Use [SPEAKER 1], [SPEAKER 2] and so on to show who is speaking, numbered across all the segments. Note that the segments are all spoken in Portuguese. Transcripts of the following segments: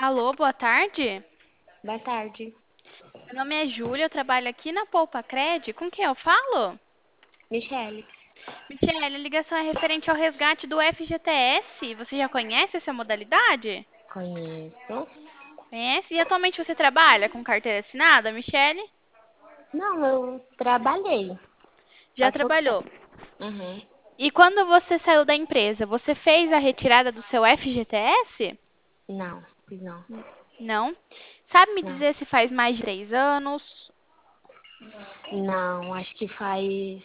[SPEAKER 1] Alô, boa tarde.
[SPEAKER 2] Boa tarde.
[SPEAKER 1] Meu nome é Júlia, eu trabalho aqui na Poupa Cred. Com quem eu falo?
[SPEAKER 2] Michele.
[SPEAKER 1] Michele, a ligação é referente ao resgate do FGTS. Você já conhece essa modalidade?
[SPEAKER 2] Conheço.
[SPEAKER 1] Conhece? E atualmente você trabalha com carteira assinada, Michele?
[SPEAKER 2] Não, eu trabalhei.
[SPEAKER 1] Já
[SPEAKER 2] Faz pouco
[SPEAKER 1] trabalhou.
[SPEAKER 2] tempo. Uhum.
[SPEAKER 1] E quando você saiu da empresa, você fez a retirada do seu FGTS?
[SPEAKER 2] Não, fiz não.
[SPEAKER 1] Não. Sabe me
[SPEAKER 2] Não.
[SPEAKER 1] dizer se faz mais de 3 anos
[SPEAKER 2] Não, acho que faz.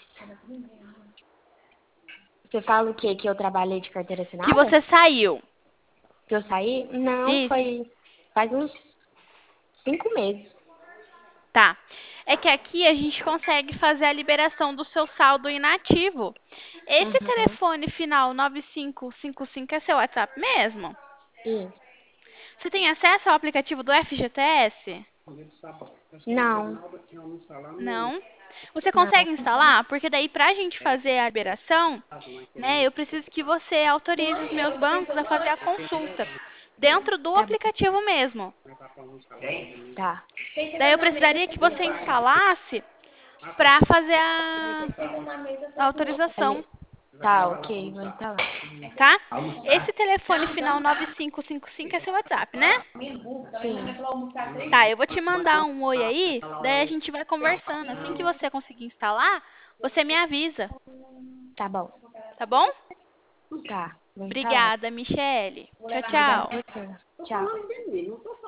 [SPEAKER 2] Você fala o quê? Que eu trabalhei de carteira
[SPEAKER 1] que
[SPEAKER 2] assinada?
[SPEAKER 1] você saiu?
[SPEAKER 2] Que eu saí? Não,
[SPEAKER 1] Isso.
[SPEAKER 2] foi. Faz uns 5 meses.
[SPEAKER 1] Tá. É que aqui a gente consegue fazer a liberação do seu saldo inativo. Esse
[SPEAKER 2] Uhum.
[SPEAKER 1] telefone final 9555 é seu WhatsApp mesmo?
[SPEAKER 2] Isso.
[SPEAKER 1] Você tem acesso ao aplicativo do FGTS?
[SPEAKER 2] Não,
[SPEAKER 1] Não. Você
[SPEAKER 2] não.
[SPEAKER 1] consegue instalar? Porque daí pra gente fazer a liberação, né, eu preciso que você autorize os meus bancos a fazer a consulta dentro do
[SPEAKER 2] Tá bom.
[SPEAKER 1] aplicativo mesmo.
[SPEAKER 2] Tá.
[SPEAKER 1] Daí eu precisaria que você instalasse para fazer a autorização.
[SPEAKER 2] Tá, ok, vou instalar.
[SPEAKER 1] Tá? Esse telefone final 9555 é seu WhatsApp, né?
[SPEAKER 2] Sim.
[SPEAKER 1] Tá, eu vou te mandar um oi aí, daí a gente vai conversando. Assim que você conseguir instalar, você me avisa,
[SPEAKER 2] Tá bom.
[SPEAKER 1] tá bom?
[SPEAKER 2] Tá, vou instalar.
[SPEAKER 1] Obrigada, Michele. Tchau,
[SPEAKER 2] Obrigada
[SPEAKER 1] tchau.
[SPEAKER 2] a você. Tchau.